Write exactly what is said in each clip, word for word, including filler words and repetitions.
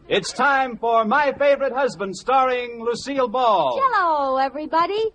It's time for My Favorite Husband, starring Lucille Ball. Hello, everybody.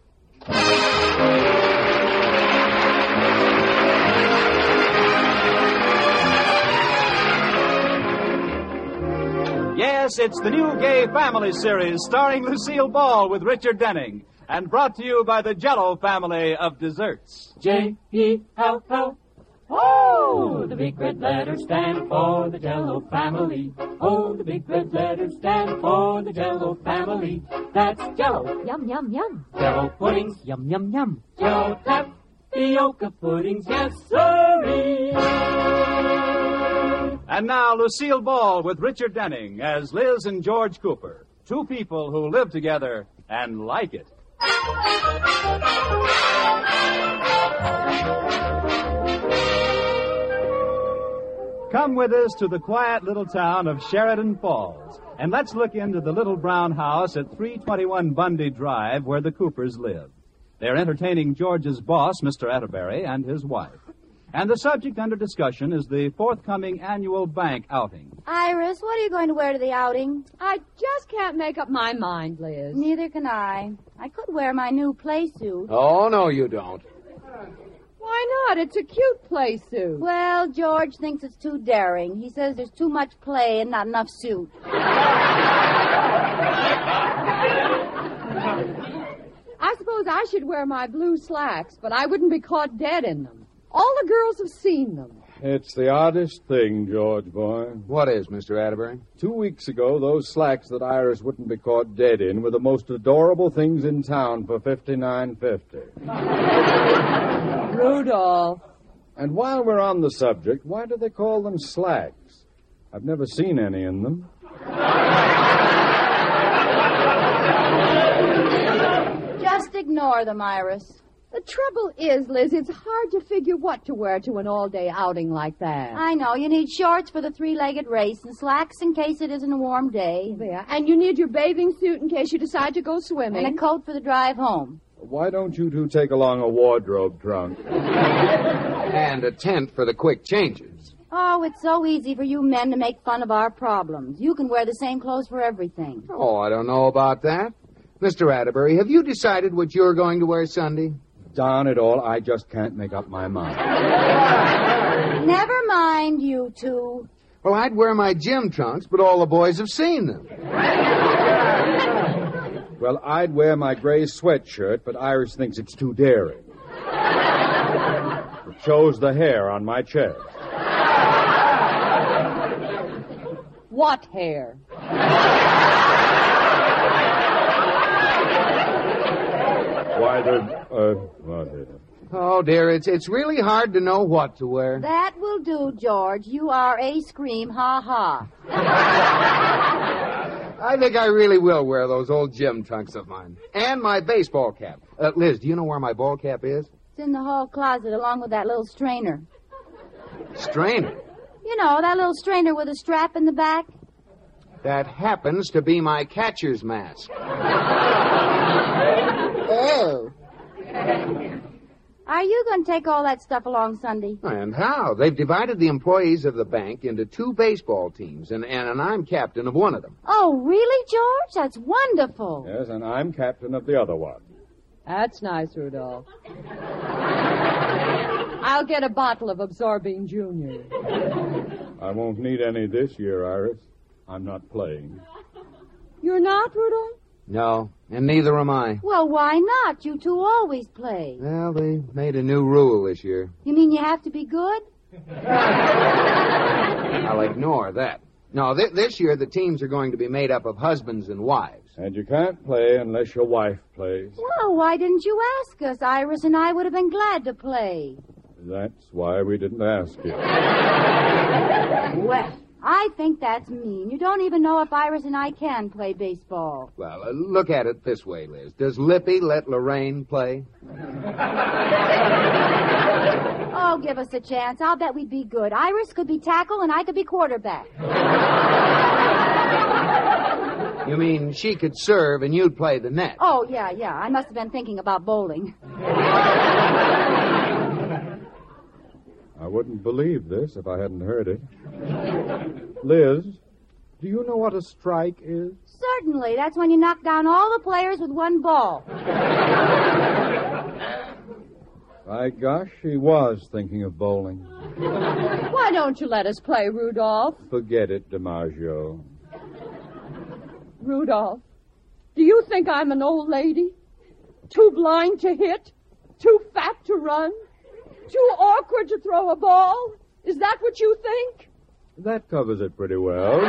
Yes, it's the new Gay Family series starring Lucille Ball with Richard Denning and brought to you by the Jell-O family of desserts. J E L L. Oh, the big red letters stand for the Jell-O family. Oh, the big red letters stand for the Jell-O family. That's Jell-O. Yum, yum, yum. Jell-O puddings. Yum, yum, yum. Jell-O tapioca puddings. Yes, sirree. And now, Lucille Ball with Richard Denning as Liz and George Cooper, two people who live together and like it. Come with us to the quiet little town of Sheridan Falls, and let's look into the little brown house at three twenty-one Bundy Drive where the Coopers live. They're entertaining George's boss, Mister Atterbury, and his wife. And the subject under discussion is the forthcoming annual bank outing. Iris, what are you going to wear to the outing? I just can't make up my mind, Liz. Neither can I. I could wear my new play suit. Oh, no, you don't. Why not? It's a cute play suit. Well, George thinks it's too daring. He says there's too much play and not enough suit. I suppose I should wear my blue slacks, but I wouldn't be caught dead in them. All the girls have seen them. It's the oddest thing, George, boy. What is, Mister Atterbury? Two weeks ago, those slacks that Iris wouldn't be caught dead in were the most adorable things in town for fifty-nine fifty. Rudolph. And while we're on the subject, why do they call them slacks? I've never seen any in them. Just ignore them, Iris. The trouble is, Liz, it's hard to figure what to wear to an all-day outing like that. I know. You need shorts for the three-legged race and slacks in case it isn't a warm day. Yeah, and you need your bathing suit in case you decide to go swimming. And a coat for the drive home. Why don't you two take along a wardrobe trunk? And a tent for the quick changes. Oh, it's so easy for you men to make fun of our problems. You can wear the same clothes for everything. Oh, I don't know about that. Mister Atterbury, have you decided what you're going to wear Sunday? Darn it all, I just can't make up my mind. Never mind, you two. Well, I'd wear my gym trunks, but all the boys have seen them. Well, I'd wear my gray sweatshirt, but Iris thinks it's too daring. It shows the hair on my chest. What hair? Why, the, uh, what is it? Oh, dear, it's it's really hard to know what to wear. That will do, George. You are a scream, ha-ha. I think I really will wear those old gym trunks of mine. And my baseball cap. Uh, Liz, do you know where my ball cap is? It's in the hall closet along with that little strainer. Strainer? You know, that little strainer with a strap in the back. That happens to be my catcher's mask. Oh. Are you going to take all that stuff along Sunday? And how? They've divided the employees of the bank into two baseball teams, and, and, and I'm captain of one of them. Oh, really, George? That's wonderful. Yes, and I'm captain of the other one. That's nice, Rudolph. I'll get a bottle of Absorbing Junior. I won't need any this year, Iris. I'm not playing. You're not, Rudolph? No, and neither am I. Well, why not? You two always play. Well, they made a new rule this year. You mean you have to be good? I'll ignore that. No, th- this year the teams are going to be made up of husbands and wives. And you can't play unless your wife plays. Well, why didn't you ask us? Iris and I would have been glad to play. That's why we didn't ask you. Well, I think that's mean. You don't even know if Iris and I can play baseball. Well, uh, look at it this way, Liz. Does Lippy let Lorraine play? Oh, give us a chance. I'll bet we'd be good. Iris could be tackle and I could be quarterback. You mean she could serve and you'd play the net? Oh, yeah, yeah. I must have been thinking about bowling. I wouldn't believe this if I hadn't heard it. Liz, Do you know what a strike is? Certainly. That's when you knock down all the players with one ball. By gosh, he was thinking of bowling. Why don't you let us play, Rudolph? Forget it, DiMaggio. Rudolph, do you think I'm an old lady? Too blind to hit? Too fat to run? Too awkward to throw a ball? Is that what you think? That covers it pretty well.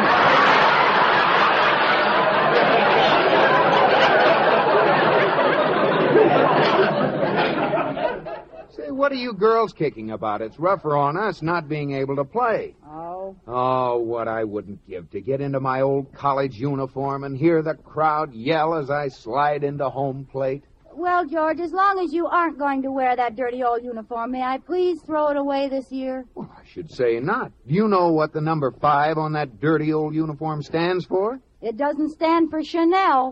Say, what are you girls kicking about? It's rougher on us not being able to play. Oh. Oh, what I wouldn't give to get into my old college uniform and hear the crowd yell as I slide into home plate. Well, George, as long as you aren't going to wear that dirty old uniform, may I please throw it away this year? Well, I should say not. Do you know what the number five on that dirty old uniform stands for? It doesn't stand for Chanel.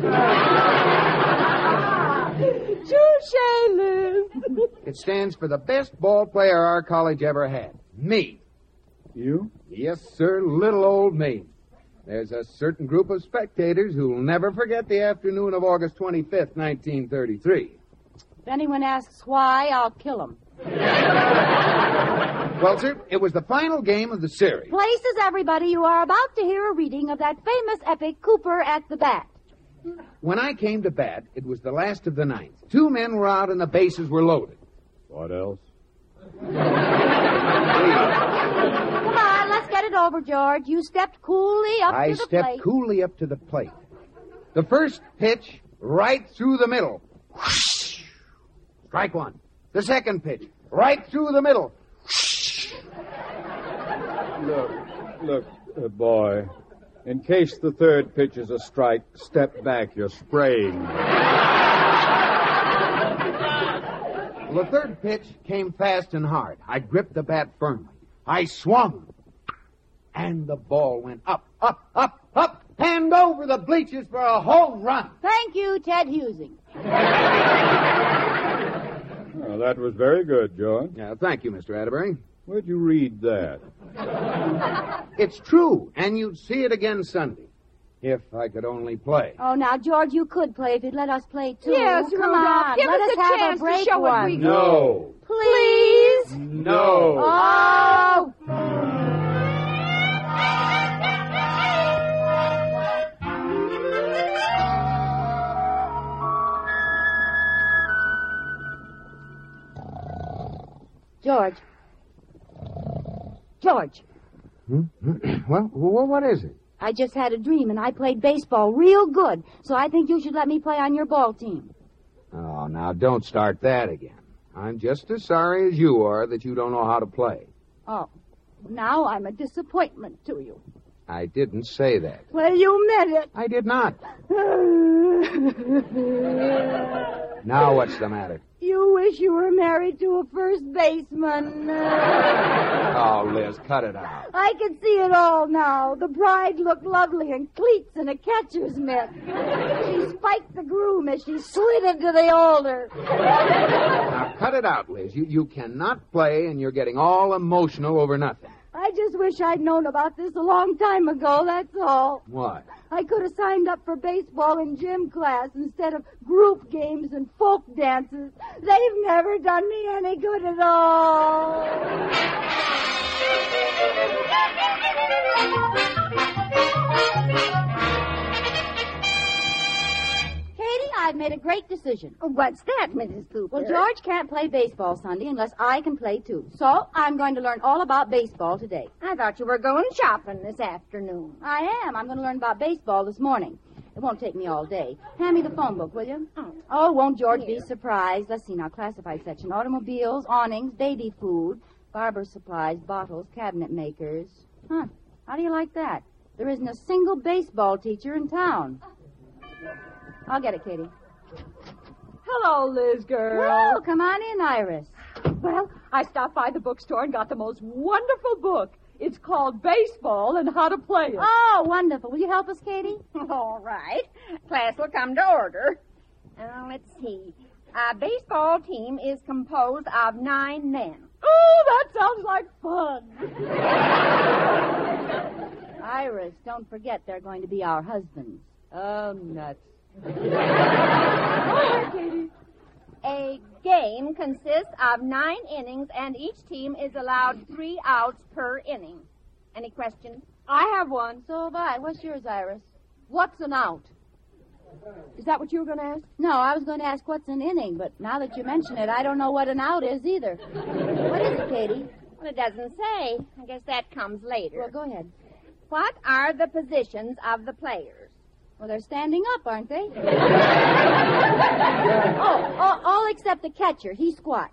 Touche, Liz. It stands for the best ball player our college ever had. Me. You? Yes, sir, little old me. There's a certain group of spectators who'll never forget the afternoon of August twenty-fifth, nineteen thirty-three. If anyone asks why, I'll kill him. Well, sir, it was the final game of the series. Places, everybody, you are about to hear a reading of that famous epic, Cooper at the Bat. When I came to bat, it was the last of the ninth. Two men were out and the bases were loaded. What else? Come on, let's get it over, George. You stepped coolly up I to the stepped plate. coolly up to the plate. The first pitch, right through the middle. Whoosh. Strike one. The second pitch, right through the middle. Whoosh. Look, look, uh, boy. In case the third pitch is a strike, step back. You're spraying. Well, the third pitch came fast and hard. I gripped the bat firmly. I swung. And the ball went up, up, up, up, and over the bleachers for a home run. Thank you, Ted Husing. Well, that was very good, George. Yeah, thank you, Mister Atterbury. Where'd you read that? It's true, and you'd see it again Sunday. If I could only play. Oh, now, George, you could play if you'd let us play, too. Yes, Come Rudolph, on, give let us us a have chance a break to show what one. we No. Please? No. Oh! George. George, Hmm? Well, well, what is it? I just had a dream, and I played baseball real good, so I think you should let me play on your ball team. Oh, now, don't start that again. I'm just as sorry as you are that you don't know how to play. Oh, now I'm a disappointment to you. I didn't say that. Well, you meant it. I did not. Now what's the matter? You wish you were married to a first baseman. Oh, Liz, cut it out. I can see it all now. The bride looked lovely in cleats and a catcher's mitt. She spiked the groom as she slid into the altar. Now, cut it out, Liz. You, you cannot play, and you're getting all emotional over nothing. I just wish I'd known about this a long time ago, that's all. What? I could have signed up for baseball in gym class instead of group games and folk dances. They've never done me any good at all. Katie, I've made a great decision. What's that, Missus Cooper? Well, George can't play baseball Sunday unless I can play too. So I'm going to learn all about baseball today. I thought you were going shopping this afternoon. I am. I'm going to learn about baseball this morning. It won't take me all day. Hand me the phone book, will you? Oh. Oh, won't George Here. be surprised? Let's see now. Classified section. Automobiles, awnings, baby food, barber supplies, bottles, cabinet makers. Huh. How do you like that? There isn't a single baseball teacher in town. I'll get it, Katie. Hello, Liz girl. Well, come on in, Iris. Well, I stopped by the bookstore and got the most wonderful book. It's called Baseball and How to Play It. Oh, wonderful. Will you help us, Katie? All right. Class will come to order. Uh, let's see. Our baseball team is composed of nine men. Oh, that sounds like fun. Iris, don't forget they're going to be our husbands. Oh, nuts. Go ahead, Katie. A game consists of nine innings, and each team is allowed three outs per inning. Any questions? I have one. So have I. What's yours, Iris? What's an out? Is that what you were going to ask? No, I was going to ask what's an inning, but now that you mention it, I don't know what an out is either. What is it, Katie? Well, it doesn't say. I guess that comes later. Well, go ahead. What are the positions of the players? Well, they're standing up, aren't they? oh, all, all except the catcher. He squats.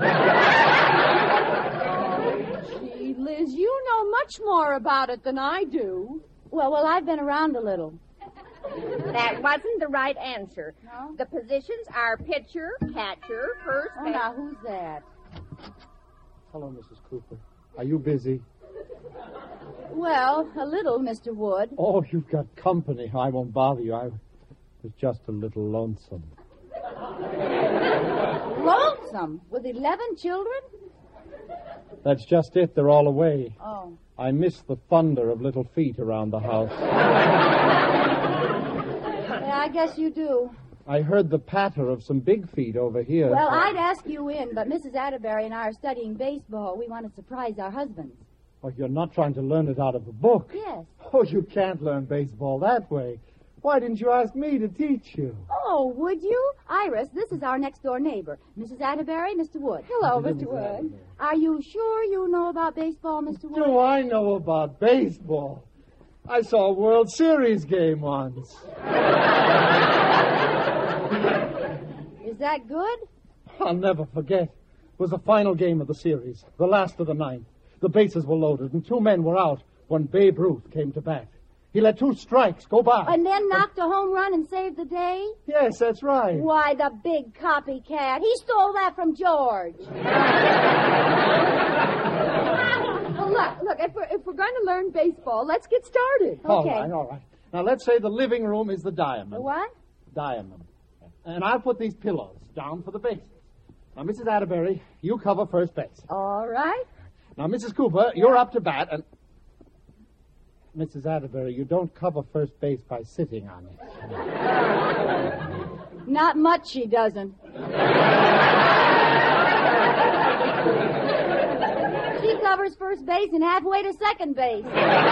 Gee, Liz, you know much more about it than I do. Well, well, I've been around a little. That wasn't the right answer. No? The positions are pitcher, catcher, first Oh, base. now, who's that? Hello, Missus Cooper. Are you busy? Well, a little, Mister Wood. Oh, you've got company. I won't bother you. I was just a little lonesome. Lonesome? With eleven children? That's just it. They're all away. Oh. I miss the thunder of little feet around the house. Yeah, I guess you do. I heard the patter of some big feet over here. Well, I'd ask you in, but Missus Atterbury and I are studying baseball. We want to surprise our husbands. Oh, you're not trying to learn it out of a book. Yes. Oh, you can't learn baseball that way. Why didn't you ask me to teach you? Oh, would you? Iris, this is our next-door neighbor. Missus Atterbury, Mister Wood. Hello, Mister Wood. Are you sure you know about baseball, Mister Wood? Do I know about baseball? I saw a World Series game once. Is that good? I'll never forget. It was the final game of the series, the last of the ninth. The bases were loaded, and two men were out when Babe Ruth came to bat. He let two strikes go by. And then knocked a home run and saved the day? Yes, that's right. Why, the big copycat. He stole that from George. Well, look, look, if we're, if we're going to learn baseball, let's get started. All Okay. right, all right. Now, let's say the living room is the diamond. The what? Diamond. And I'll put these pillows down for the bases. Now, Missus Atterbury, you cover first base. All right. Now, Missus Cooper, you're up to bat, and... Missus Atterbury, you don't cover first base by sitting on it. Not much she doesn't. She covers first base and halfway to second base.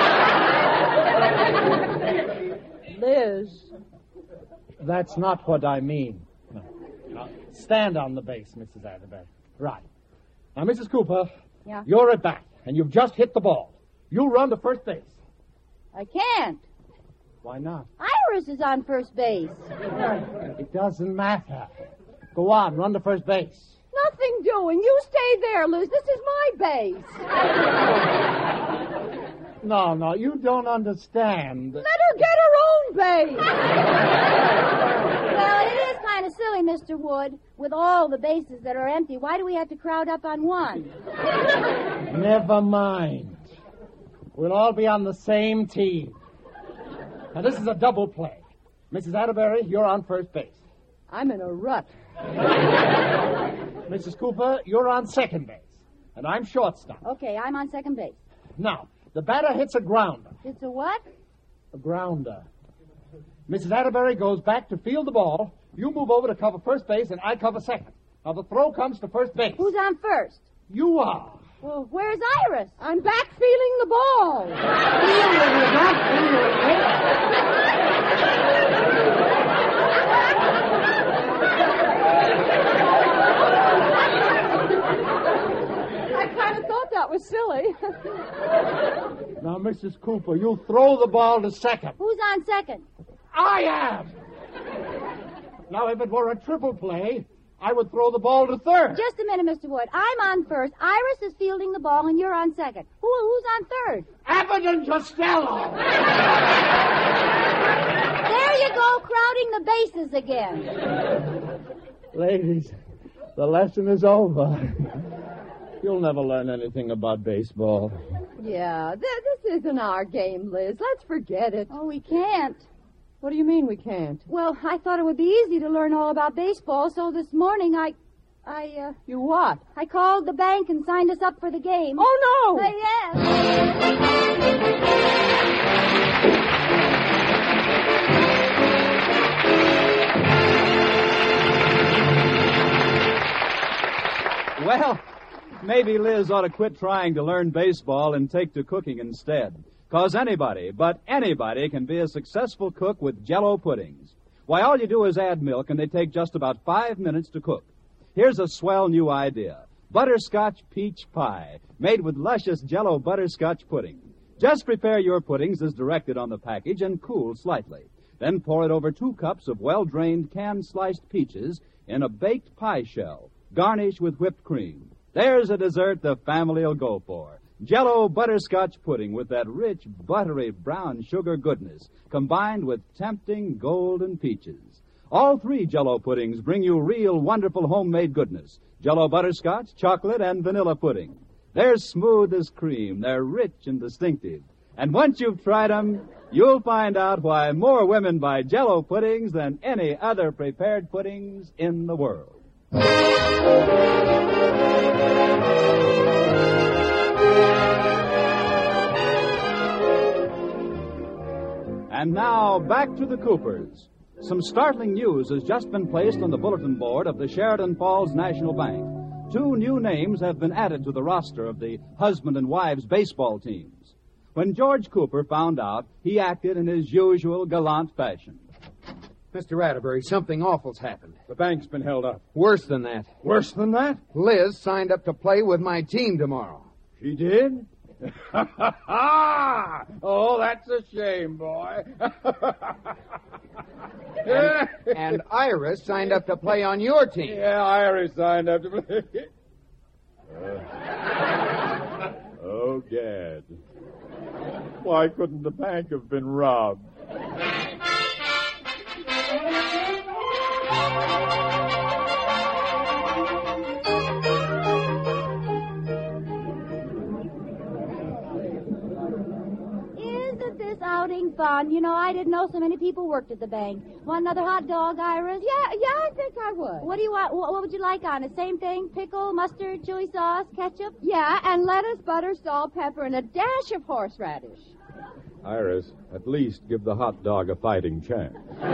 Liz. That's not what I mean. No. Now, stand on the base, Missus Atterbury. Right. Now, Missus Cooper, Yeah? you're at bat, and you've just hit the ball. You run to first base. I can't. Why not? Iris is on first base. It doesn't matter. Go on, run to first base. Nothing doing. You stay there, Liz. This is my base. No, no, you don't understand. Let her get her own base. Well, it is kind of silly, Mister Wood. With all the bases that are empty, why do we have to crowd up on one? Never mind. We'll all be on the same team. Now, this is a double play. Missus Atterbury, you're on first base. I'm in a rut. Missus Cooper, you're on second base. And I'm shortstop. Okay, I'm on second base. Now, the batter hits a grounder. It's a what? A grounder. Missus Atterbury goes back to field the ball. You move over to cover first base, and I cover second. Now, the throw comes to first base. Who's on first? You are. Well, where's Iris? I'm back feeling the ball. Feeling it, not feeling it. I kind of thought that was silly. Now, Missus Cooper, you throw the ball to second. Who's on second? I am. Now, if it were a triple play, I would throw the ball to third. Just a minute, Mister Wood. I'm on first. Iris is fielding the ball, and you're on second. Who, who's on third? Abbott and Costello. There you go, crowding the bases again. Ladies, the lesson is over. You'll never learn anything about baseball. Yeah, th- this isn't our game, Liz. Let's forget it. Oh, we can't. What do you mean we can't? Well, I thought it would be easy to learn all about baseball, so this morning I... I, uh... You what? I called the bank and signed us up for the game. Oh, no! Uh, yes. Well, maybe Liz ought to quit trying to learn baseball and take to cooking instead. Because anybody, but anybody, can be a successful cook with Jell-O puddings. Why, all you do is add milk, and they take just about five minutes to cook. Here's a swell new idea. Butterscotch peach pie, made with luscious Jell-O butterscotch pudding. Just prepare your puddings as directed on the package and cool slightly. Then pour it over two cups of well-drained canned sliced peaches in a baked pie shell. Garnish with whipped cream. There's a dessert the family'll go for. Jell-O butterscotch pudding with that rich, buttery brown sugar goodness, combined with tempting golden peaches. All three Jell-O puddings bring you real, wonderful homemade goodness. Jell-O butterscotch, chocolate, and vanilla pudding. They're smooth as cream. They're rich and distinctive. And once you've tried them, you'll find out why more women buy Jell-O puddings than any other prepared puddings in the world. And now, back to the Coopers. Some startling news has just been placed on the bulletin board of the Sheridan Falls National Bank. Two new names have been added to the roster of the husband and wives baseball teams. When George Cooper found out, he acted in his usual gallant fashion. Mister Atterbury, something awful's happened. The bank's been held up. Worse than that. Worse than that? Liz signed up to play with my team tomorrow. She did? Oh, that's a shame, boy. and, and Iris signed up to play on your team. Yeah, Iris signed up to play. uh, oh, Gad. Why couldn't the bank have been robbed? Outing fun. You know, I didn't know so many people worked at the bank. Want another hot dog, Iris? Yeah, yeah, I think I would. What do you want? What, what would you like on it? Same thing? Pickle, mustard, chili sauce, ketchup? Yeah, and lettuce, butter, salt, pepper, and a dash of horseradish. Iris, at least give the hot dog a fighting chance.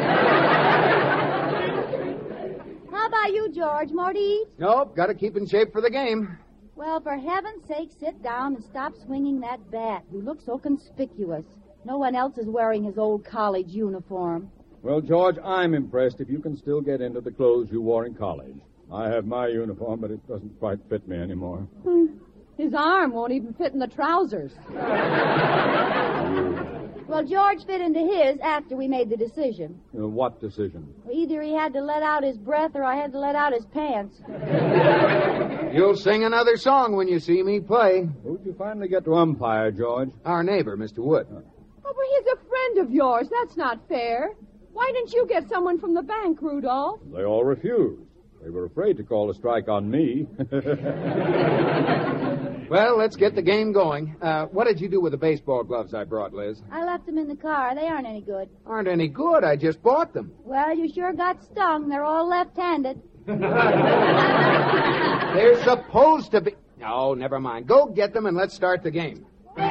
How about you, George? More to eat? Nope, got to keep in shape for the game. Well, for heaven's sake, sit down and stop swinging that bat. You look so conspicuous. No one else is wearing his old college uniform. Well, George, I'm impressed if you can still get into the clothes you wore in college. I have my uniform, but it doesn't quite fit me anymore. Hmm. His arm won't even fit in the trousers. Well, George fit into his after we made the decision. Uh, what decision? Well, either he had to let out his breath or I had to let out his pants. You'll sing another song when you see me play. Who'd you finally get to umpire, George? Our neighbor, Mister Wood. Oh, but he's a friend of yours. That's not fair. Why didn't you get someone from the bank, Rudolph? They all refused. They were afraid to call a strike on me. Well, let's get the game going. Uh, what did you do with the baseball gloves I brought, Liz? I left them in the car. They aren't any good. Aren't any good. I just bought them. Well, you sure got stung. They're all left-handed. They're supposed to be... Oh, never mind. Go get them and let's start the game.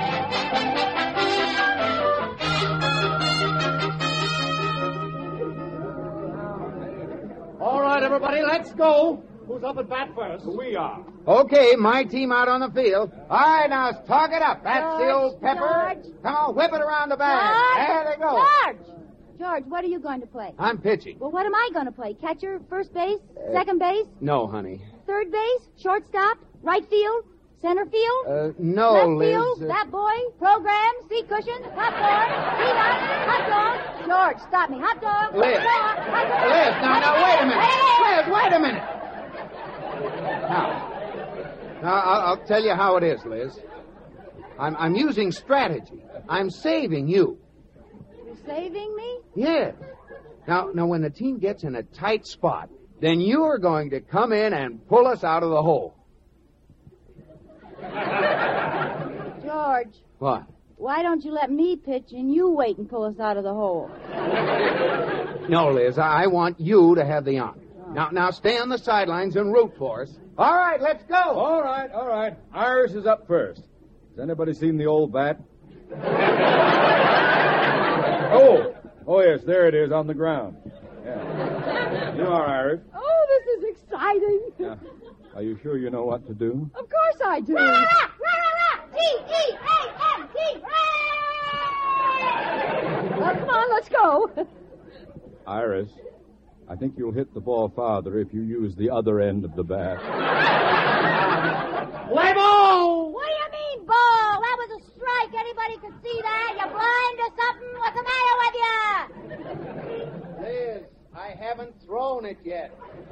All right, everybody, let's go. Who's up at bat first? We are. Okay, my team out on the field. All right, now, talk it up. That's the George, old pepper. George. Come on, whip it around the bag. George, There they go. George! George, what are you going to play? I'm pitching. Well, what am I going to play? Catcher, first base, second base, No, honey. third base, shortstop, right field, center field, Uh, no, left Liz. field, uh, bat boy, program, seat cushion, hot dog, peanut, hot dog. George, stop me. Hot dog, Liz. hot dog, hot dog. Liz, now, now, wait a minute. Hey! Liz, wait a minute. Now, now I'll, I'll tell you how it is, Liz. I'm, I'm using strategy. I'm saving you. You're saving me? Yes. Now, now, when the team gets in a tight spot, then you are going to come in and pull us out of the hole. George, What? why don't you let me pitch and you wait and pull us out of the hole? No, Liz, I I want you to have the honor. Now, now, stay on the sidelines and root for us. All right, let's go. All right, all right. Iris is up first. Has anybody seen the old bat? Oh, yes, there it is on the ground. Yeah. You are, Iris. Oh, this is exciting. Yeah. Are you sure you know what to do? Of course I do. Rah, rah, rah, rah, rah. T E A M T. Uh, come on, let's go. Iris, I think you'll hit the ball farther if you use the other end of the bat. Play ball! What do you mean, ball? That was a strike. Anybody could see that. You blind or something? What's the matter with you? Liz, I haven't thrown it yet.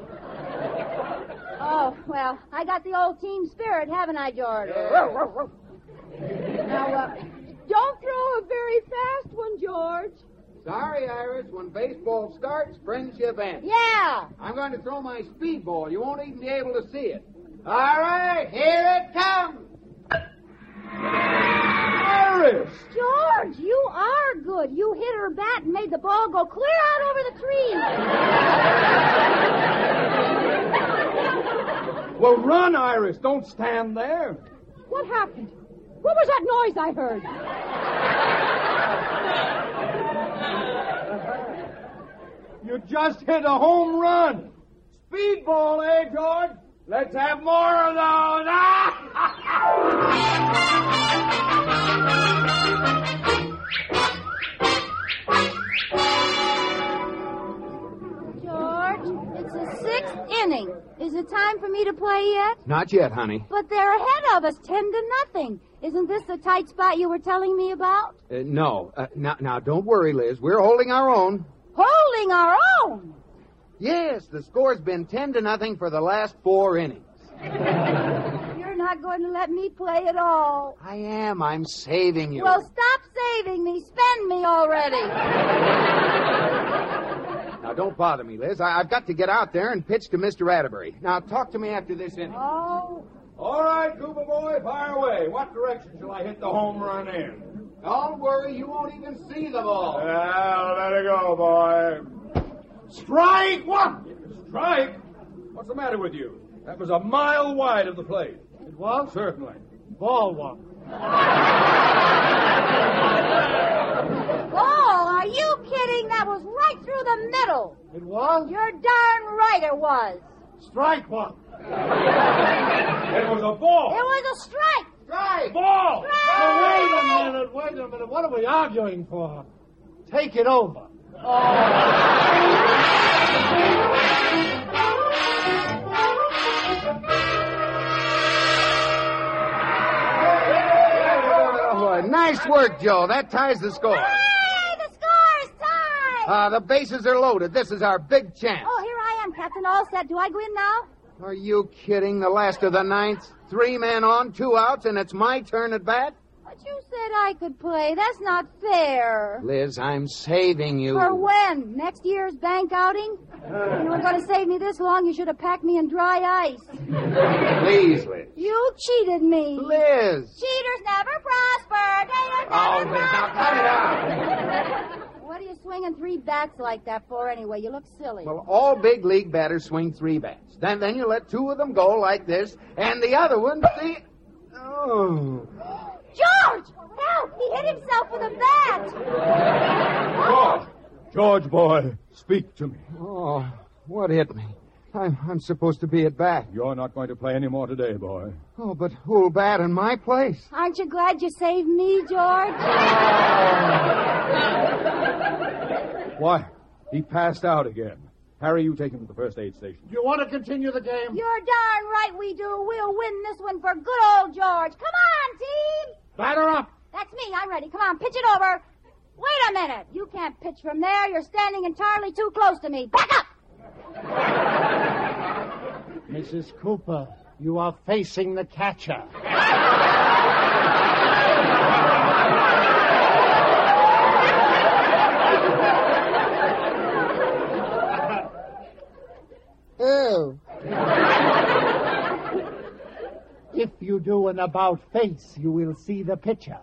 Oh, well, I got the old team spirit, haven't I, George? Yeah. Now, uh, don't throw a very fast one, George. Sorry, Iris. When baseball starts, friendship ends. Yeah. I'm going to throw my speedball. You won't even be able to see it. All right, here it comes. Iris! George, you are good. You hit her bat and made the ball go clear out over the tree. Well, run, Iris. Don't stand there. What happened? What was that noise I heard? You just hit a home run. Speedball, eh, George? Let's have more of those. George, it's the sixth inning. Is it time for me to play yet? Not yet, honey. But they're ahead of us, ten to nothing. Isn't this the tight spot you were telling me about? Uh, no. Uh, now, now, don't worry, Liz. We're holding our own. Holding our own. Yes, the score's been ten to nothing for the last four innings. You're not going to let me play at all. I am. I'm saving you. Well, stop saving me. Spend me already. Now, don't bother me, Liz. I- I've got to get out there and pitch to Mister Atterbury. Now, talk to me after this inning. Oh. All right, Cooper boy, fire away. What direction shall I hit the home run in? Don't worry, you won't even see the ball. Well, let it go, boy. Strike one! Strike? What's the matter with you? That was a mile wide of the plate. It was? Certainly. Ball one. Ball, are you kidding? That was right through the middle. It was? You're darn right it was. Strike one. It was a ball. It was a strike. Strike! Ball! Now, wait a minute, wait a minute. What are we arguing for? Take it over. Oh, nice work, Joe. That ties the score. Hey, the score is tied. Uh, the bases are loaded. This is our big chance. Oh, here I am, Captain. All set. Do I go in now? Are you kidding? The last of the ninth? Three men on, two outs, and it's my turn at bat? But you said I could play. That's not fair. Liz, I'm saving you. For when? Next year's bank outing? If you were going to save me this long, you should have packed me in dry ice. Please, Liz. You cheated me. Liz. Cheaters never prosper. Gators Oh, never Liz, now cut it out. What are you swinging three bats like that for anyway? You look silly. Well, all big league batters swing three bats. Then, then you let two of them go like this, and the other one, see... Oh. George! Help! He hit himself with a bat! George! George, boy, speak to me. Oh, what hit me? I'm, I'm supposed to be at bat. You're not going to play any more today, boy. Oh, but who'll bat in my place? Aren't you glad you saved me, George? Why, he passed out again. Harry, you take him to the first aid station. You want to continue the game? You're darn right we do. We'll win this one for good old George. Come on, team! Batter up. That's me. I'm ready. Come on, pitch it over. Wait a minute. You can't pitch from there. You're standing entirely too close to me. Back up! Missus Cooper, you are facing the catcher. Oh. If you do an about face, you will see the pitcher.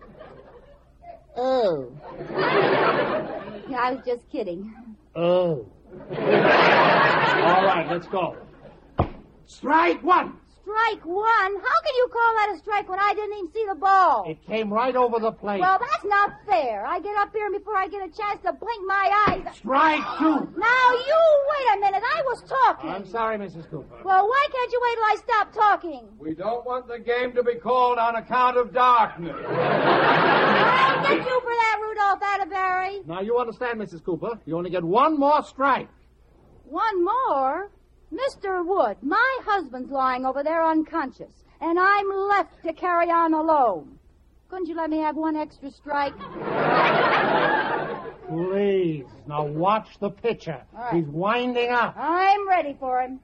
Oh. Yeah, I was just kidding. Oh. All right, let's go. Strike one. Strike one? How can you call that a strike when I didn't even see the ball? It came right over the plate. Well, that's not fair. I get up here and before I get a chance to blink my eyes... Strike two. Now, you wait a minute. I was talking. I'm sorry, Missus Cooper. Well, why can't you wait till I stop talking? We don't want the game to be called on account of darkness. I'll get you for that, Rudolph Atterbury. Now, you understand, Missus Cooper. You only get one more strike. One more? Mister Wood, my husband's lying over there unconscious, and I'm left to carry on alone. Couldn't you let me have one extra strike? Please. Now watch the pitcher. All right. He's winding up. I'm ready for him.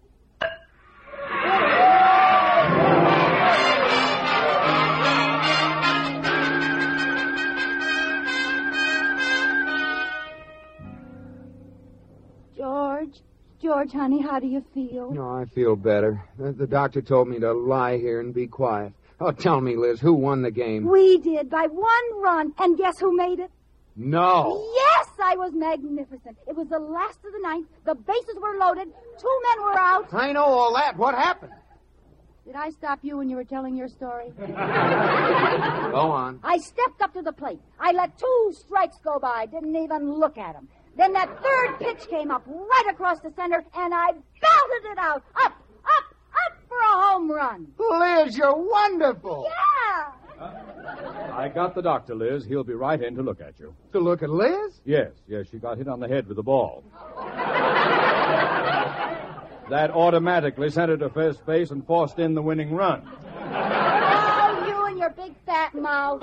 George, George, honey, how do you feel? No, I feel better. The, the doctor told me to lie here and be quiet. Oh, tell me, Liz, who won the game? We did, by one run. And guess who made it? No. Yes, I was magnificent. It was the last of the ninth. The bases were loaded. Two men were out. I know all that. What happened? Did I stop you when you were telling your story? Go on. I stepped up to the plate. I let two strikes go by. Didn't even look at them. Then that third pitch came up right across the center, and I belted it out. Up, up, up for a home run. Liz, you're wonderful. Yeah. I got the doctor, Liz. He'll be right in to look at you. To look at Liz? Yes, yes, she got hit on the head with the ball. That automatically sent her to first base and forced in the winning run. Oh, you and your big fat mouth.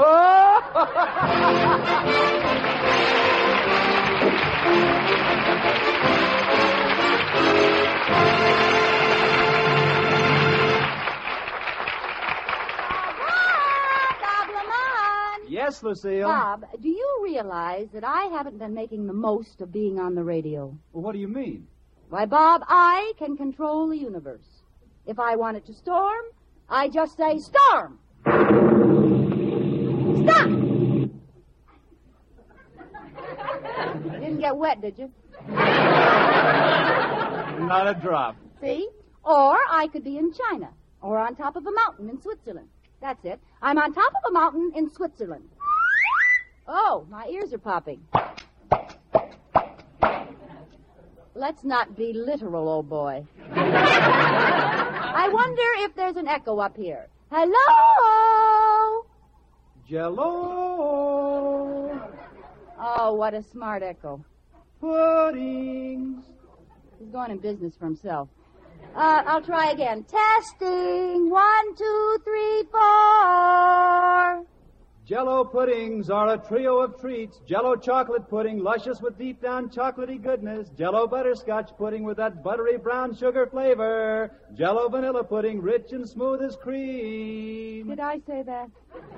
Yes, Lucille. Bob, do you realize that I haven't been making the most of being on the radio? Well, what do you mean? Why, Bob, I can control the universe. If I want it to storm, I just say storm. Stop! You didn't get wet, did you? Not a drop. See? Or I could be in China, or on top of a mountain in Switzerland. That's it. I'm on top of a mountain in Switzerland. Oh, my ears are popping. Let's not be literal, old boy. I wonder if there's an echo up here. Hello? Jell-O. Oh, what a smart echo. Puddings. He's going in business for himself. Uh, I'll try again. Testing. One, two, three, four. Jell-O puddings are a trio of treats. Jell-O chocolate pudding, luscious with deep down chocolatey goodness. Jell-O butterscotch pudding with that buttery brown sugar flavor. Jell-O vanilla pudding, rich and smooth as cream. Did I say that?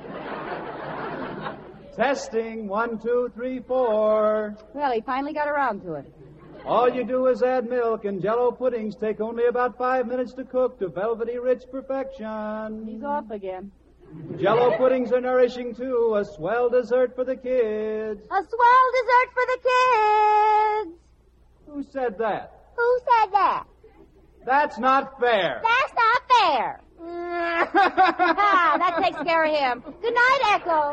Testing. One, two, three, four. Well, he finally got around to it. All you do is add milk, and Jell-O puddings take only about five minutes to cook to velvety rich perfection. He's off again. Jell-O puddings are nourishing, too. A swell dessert for the kids. A swell dessert for the kids. Who said that? Who said that? That's not fair. That's not fair. Ah, that takes care of him. Good night, Echo.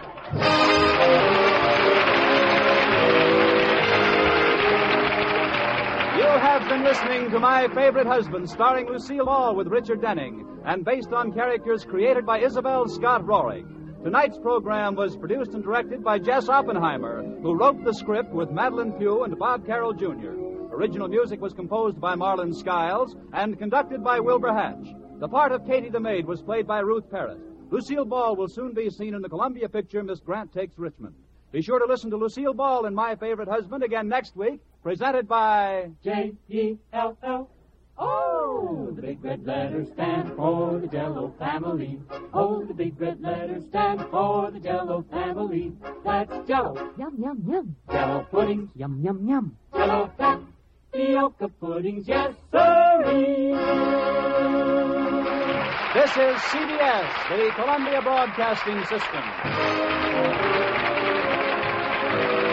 You have been listening to My Favorite Husband, starring Lucille Ball with Richard Denning, and based on characters created by Isabel Scott Rohrig. Tonight's program was produced and directed by Jess Oppenheimer, who wrote the script with Madeline Pugh and Bob Carroll Junior Original music was composed by Marlon Skiles and conducted by Wilbur Hatch. The part of Katie the Maid was played by Ruth Parrott. Lucille Ball will soon be seen in the Columbia picture Miss Grant Takes Richmond. Be sure to listen to Lucille Ball in My Favorite Husband again next week, presented by J E L L. Oh, the big red letters stand for the Jell-O family. Oh, the big red letters stand for the Jell-O family. That's Jell-O. Yum, yum, yum. Jell-O puddings. Yum, yum, yum. Jell-O tapioca puddings. Yes, sirree. This is C B S, the Columbia Broadcasting System.